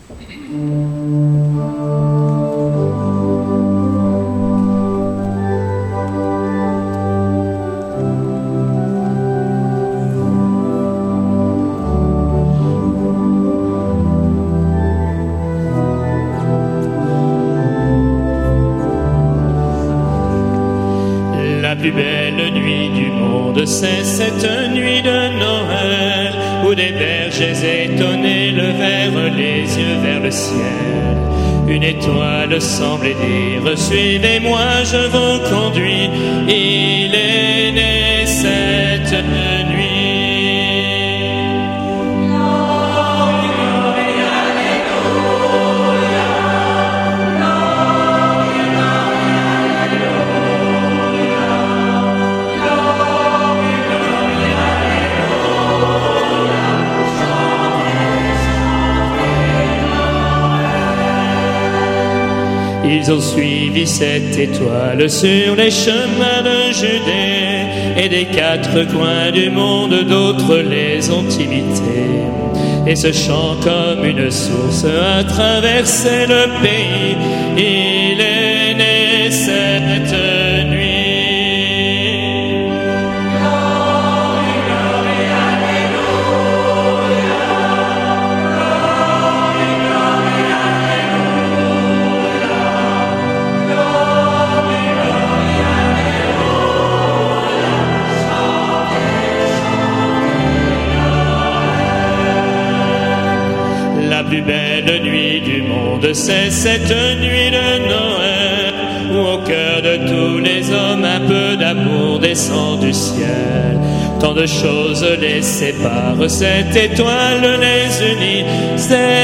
La plus belle nuit du monde, c'est cette nuit de Noël, où des bergers étonnés levèrent les yeux vers le ciel. Une étoile semblait dire: suivez-moi, je vous conduis. Il est né cette nuit. Ils ont suivi cette étoile sur les chemins de Judée, et des quatre coins du monde d'autres les ont imités. Et ce chant comme une source a traversé le pays. Il est né cette nuit. La plus belle nuit du monde, c'est cette nuit de Noël, où au cœur de tous les hommes un peu d'amour descend du ciel. Tant de choses les séparent, cette étoile les unit. C'est